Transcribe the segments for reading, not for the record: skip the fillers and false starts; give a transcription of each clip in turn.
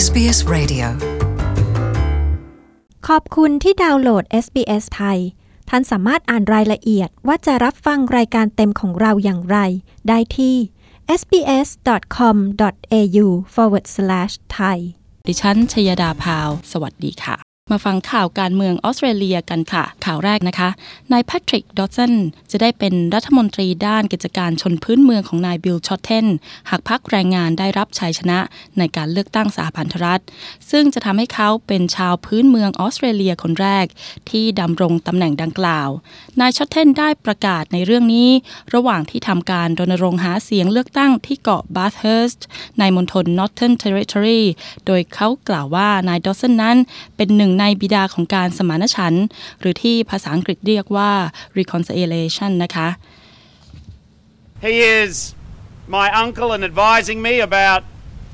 SBS Radio ขอบคุณที่ดาวน์โหลด SBS ไทยท่านสามารถอ่านรายละเอียดว่าจะรับฟังรายการเต็มของเราอย่างไรได้ที่ sbs.com.au/thai ดิฉันชยดาพาวสวัสดีค่ะมาฟังข่าวการเมืองออสเตรเลียกันค่ะข่าวแรกนะคะนายแพทริก ดอดสันจะได้เป็นรัฐมนตรีด้านกิจการชนพื้นเมืองของนายบิล ชอตเทนหากพรรคแรงงานได้รับชัยชนะในการเลือกตั้งสหพันธรัฐซึ่งจะทำให้เขาเป็นชาวพื้นเมืองออสเตรเลียคนแรกที่ดำรงตำแหน่งดังกล่าวนายชอตเทนได้ประกาศในเรื่องนี้ระหว่างที่ทำการรณรงค์หาเสียงเลือกตั้งที่เกาะบาธเฮิร์สต์ในมณฑล Northern Territory โดยเขากล่าวว่านายดอดสันนั้นเป็นหนึ่งในบิดาของการสมานฉันท์หรือที่ภาษาอังกฤษเรียกว่า reconciliation นะคะ He is my uncle and advising me about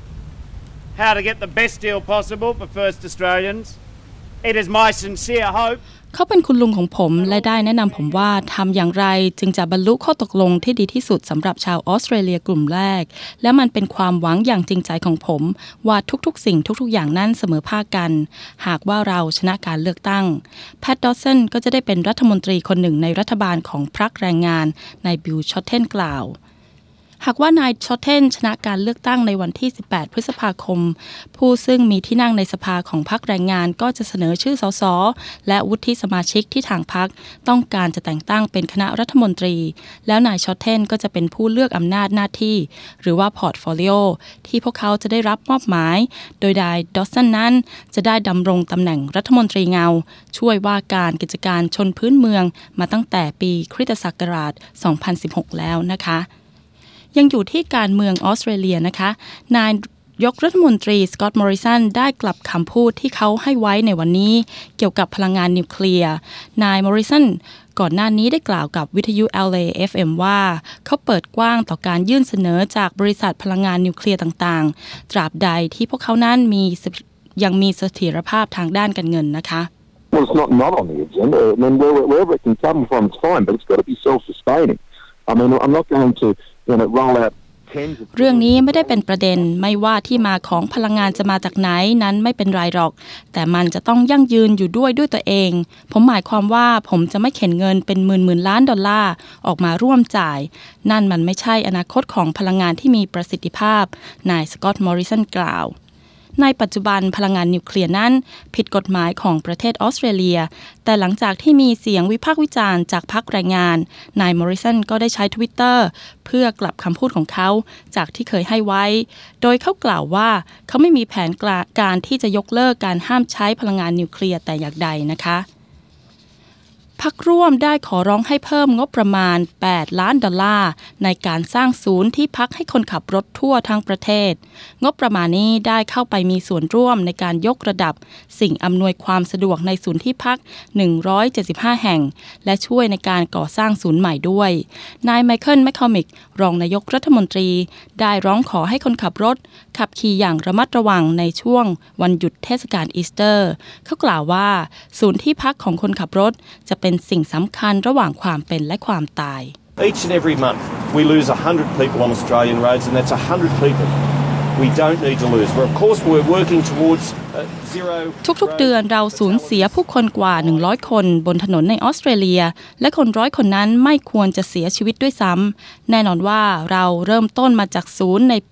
how to get the best deal possible for First Australians. It is my sincere hope เขาเป็นคุณลุงของผมและได้แนะนำผมว่าทำอย่างไรจึงจะบรรลุข้อตกลงที่ดีที่สุดสำหรับชาวออสเตรเลียกลุ่มแรกและมันเป็นความหวังอย่างจริงใจของผมว่าทุกๆสิ่งทุกๆอย่างนั้นเสมอภาคกันหากว่าเราชนะการเลือกตั้งแพท ดอดสันก็จะได้เป็นรัฐมนตรีคนหนึ่งในรัฐบาลของพรรคแรงงานนายบิล ชอตเทนกล่าวหากว่านายชอตเทนชนะการเลือกตั้งในวันที่18พฤษภาคมผู้ซึ่งมีที่นั่งในสภาของพรรคแรงงานก็จะเสนอชื่อสสและวุฒิสมาชิกที่ทางพรรคต้องการจะแต่งตั้งเป็นคณะรัฐมนตรีแล้วนายชอตเทนก็จะเป็นผู้เลือกอำนาจหน้าที่หรือว่าพอร์ตโฟลิโอที่พวกเขาจะได้รับมอบหมายโดยนายดอดสันนั้นจะได้ดำรงตำแหน่งรัฐมนตรีเงาช่วยว่าการกิจการชนพื้นเมืองมาตั้งแต่ปีคริสตศักราช 2016 แล้วนะคะยังอยู่ที่การเมืองออสเตรเลียนะคะนายยกรัฐมนตรีสก็อตต์ มอริสันได้กลับคำพูดที่เขาให้ไว้ในวันนี้เกี่ยวกับพลังงานนิวเคลียร์นายมอริสันก่อนหน้านี้ได้กล่าวกับวิทยุ LA FM ว่าเขาเปิดกว้างต่อการยื่นเสนอจากบริษัทพลังงานนิวเคลียร์ต่างๆตราบใดที่พวกเขานั้นยังมีเสถียรภาพทางด้านการเงินนะคะ Well, it's not on the agenda. I mean, wherever it can come from, it's fine, but it's got to be self-sustaining. I mean, I'm not going to roll outเรื่องนี้ไม่ได้เป็นประเด็นไม่ว่าที่มาของพลังงานจะมาจากไหนนั้นไม่เป็นไรหรอกแต่มันจะต้องยั่งยืนอยู่ด้วยตัวเองผมหมายความว่าผมจะไม่เข็นเงินเป็นหมื่นล้านดอลลาร์ออกมาร่วมจ่ายนั่นมันไม่ใช่อนาคตของพลังงานที่มีประสิทธิภาพนายสก็อตต์ มอริสันกล่าวในปัจจุบันพลังงานนิวเคลียร์นั้นผิดกฎหมายของประเทศออสเตรเลียแต่หลังจากที่มีเสียงวิพากษ์วิจารณ์จากพรรคแรงงานนายมอริสันก็ได้ใช้ Twitter เพื่อกลับคำพูดของเขาจากที่เคยให้ไว้โดยเขากล่าวว่าเขาไม่มีแผนการที่จะยกเลิกการห้ามใช้พลังงานนิวเคลียร์แต่อย่างใดนะคะพรรคร่วมได้ขอร้องให้เพิ่มงบประมาณ$8 ล้านในการสร้างศูนย์ที่พักให้คนขับรถทั่วทั้งประเทศงบประมาณนี้ได้เข้าไปมีส่วนร่วมในการยกระดับสิ่งอำนวยความสะดวกในศูนย์ที่พัก175แห่งและช่วยในการก่อสร้างศูนย์ใหม่ด้วยนายไมเคิล แมคคอมิกรองนายกรัฐมนตรีได้ร้องขอให้คนขับรถขับขี่อย่างระมัดระวังในช่วงวันหยุดเทศกาลอีสเตอร์เขากล่าวว่าศูนย์ที่พักของคนขับรถจะเป็นสิ่งสำคัญระหว่างความเป็นและความตาย Each and every month we lose 100 people on Australian roads and that's 100 people we don't need to lose. Of course we're working towards zero ทุกๆเดือนเราสูญเสียผู้คนกว่า100คนบนถนนในออสเตรเลียและคน100คนนั้นไม่ควรจะเสียชีวิตด้วยซ้ำแน่นอนว่าเราเริ่มต้นมาจากศูนย์ในปี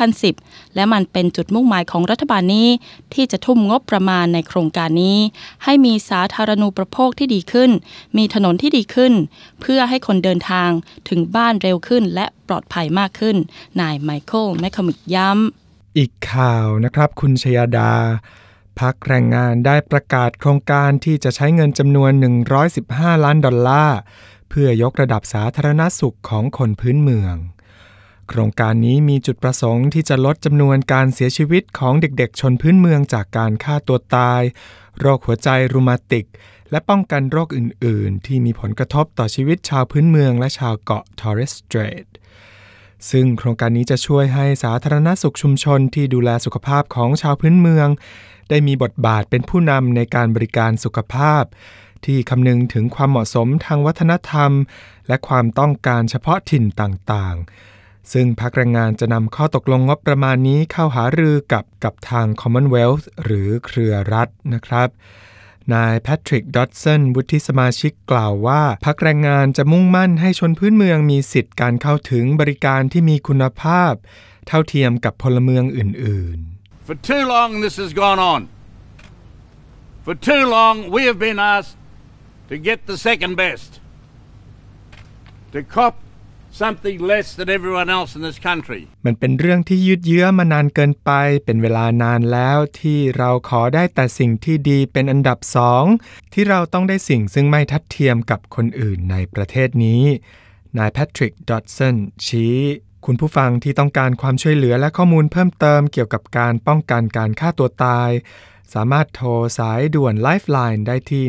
2010 และมันเป็นจุดมุ่งหมายของรัฐบาลนี้ที่จะทุ่มงบประมาณในโครงการนี้ให้มีสาธารณูปโภคที่ดีขึ้นมีถนนที่ดีขึ้นเพื่อให้คนเดินทางถึงบ้านเร็วขึ้นและปลอดภัยมากขึ้นนายไมเคิล แมคคอมิกย้ำอีกข่าวนะครับคุณชยดาพรรคแรงงานได้ประกาศโครงการที่จะใช้เงินจำนวน$115 ล้านเพื่อยกระดับสาธารณสุขของคนพื้นเมืองโครงการนี้มีจุดประสงค์ที่จะลดจำนวนการเสียชีวิตของเด็กๆชนพื้นเมืองจากการฆ่าตัวตายโรคหัวใจรูมาติกและป้องกันโรคอื่นๆที่มีผลกระทบต่อชีวิตชาวพื้นเมืองและชาวเกาะ Torres Strait ซึ่งโครงการนี้จะช่วยให้สาธารณสุขชุมชนที่ดูแลสุขภาพของชาวพื้นเมืองได้มีบทบาทเป็นผู้นำในการบริการสุขภาพที่คำนึงถึงความเหมาะสมทางวัฒนธรรมและความต้องการเฉพาะถิ่นต่างๆซึ่งพรรคแรงงานจะนำข้อตกลงงบประมาณนี้เข้าหารือกับทาง Commonwealth หรือเครือรัฐนะครับนายแพทริก ดอดสันวุฒิสมาชิกกล่าวว่าพรรคแรงงานจะมุ่งมั่นให้ชนพื้นเมืองมีสิทธิ์การเข้าถึงบริการที่มีคุณภาพเท่าเทียมกับพลเมืองอื่นๆ For too long this has gone on. For too long we have been asked to get the second best. To cop something less than everyone else in this country. มันเป็นเรื่องที่ยืดเยื้อมานานเกินไปเป็นเวลานานแล้วที่เราขอได้แต่สิ่งที่ดีเป็นอันดับ2ที่เราต้องได้สิ่งซึ่งไม่ทัดเทียมกับคนอื่นในประเทศนี้นายแพทริก ดอดสันชี้คุณผู้ฟังที่ต้องการความช่วยเหลือและข้อมูลเพิ่มเติมเกี่ยวกับการป้องกันการฆ่าตัวตายสามารถโทรสายด่วน Lifeline ได้ที่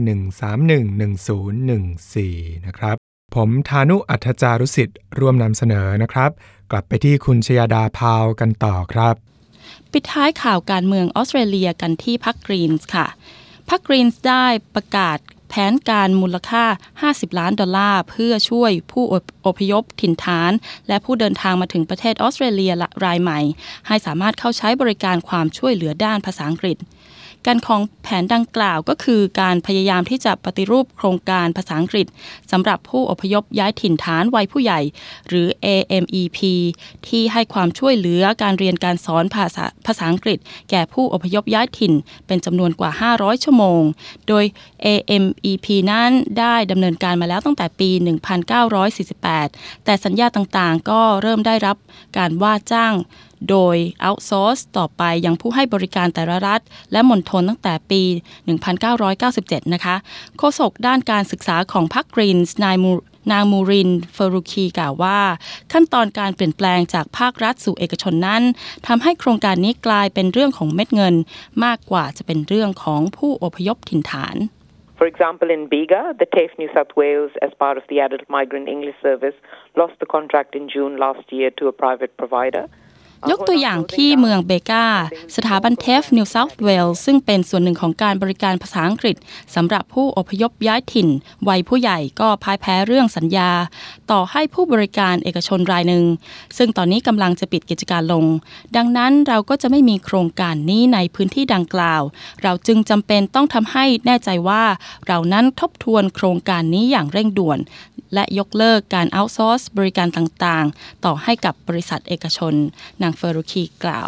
1311014นะครับผมธานุอัฏฐจารุสิทธิ์ร่วมนำเสนอนะครับกลับไปที่คุณชยดาพาวกันต่อครับปิดท้ายข่าวการเมืองออสเตรเลียกันที่พรรคกรีนส์ค่ะพรรคกรีนส์ได้ประกาศแผนการมูลค่า$50 ล้านเพื่อช่วยผู้อพยพถิ่นฐานและผู้เดินทางมาถึงประเทศออสเตรเลียรายใหม่ให้สามารถเข้าใช้บริการความช่วยเหลือด้านภาษาอังกฤษการของแผนดังกล่าวก็คือการพยายามที่จะปฏิรูปโครงการภาษาอังกฤษสำหรับผู้อพยพย้ายถิ่นฐานวัยผู้ใหญ่หรือ AMEP ที่ให้ความช่วยเหลือการเรียนการสอนภาษาอังกฤษแก่ผู้อพยพย้ายถิ่นเป็นจำนวนกว่า500ชั่วโมงโดย AMEP นั้นได้ดำเนินการมาแล้วตั้งแต่ปี 1948 แต่สัญญาต่างๆก็เริ่มได้รับการว่าจ้างโดย outsource ต่อไปยังผู้ให้บริการแต่ละรัฐและมณฑลตั้งแต่ปี 1997 นะคะโฆษกด้านการศึกษาของพรรคกรีนส์นางมูริน เฟอรูคีกล่าวว่าขั้นตอนการเปลี่ยนแปลงจากภาครัฐสู่เอกชนนั้นทำให้โครงการนี้กลายเป็นเรื่องของเม็ดเงินมากกว่าจะเป็นเรื่องของผู้อพยพถิ่นฐาน For example, in Bega, the TAFE New South Wales, as part of the Adult Migrant English Service, lost the contract in June last year to a private provider. ยกตัวอย่างที่เมืองเบกาสถาบันเทฟนิวเซาท์เวลส์ซึ่งเป็นส่วนหนึ่งของการบริการภาษาอังกฤษสำหรับผู้อพยพย้ายถิ่นวัยผู้ใหญ่ก็พ่ายแพ้เรื่องสัญญาต่อให้ผู้บริการเอกชนรายหนึ่งซึ่งตอนนี้กำลังจะปิดกิจการลงดังนั้นเราก็จะไม่มีโครงการนี้ในพื้นที่ดังกล่าวเราจึงจำเป็นต้องทำให้แน่ใจว่าเรานั้นทบทวนโครงการนี้อย่างเร่งด่วนและยกเลิกการเอาท์ซอร์สบริการต่างๆต่อให้กับบริษัทเอกชนนางเฟอรูคีกล่าว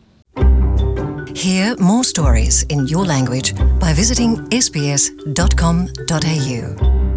Hear more stories in your language by visiting sbs.com.au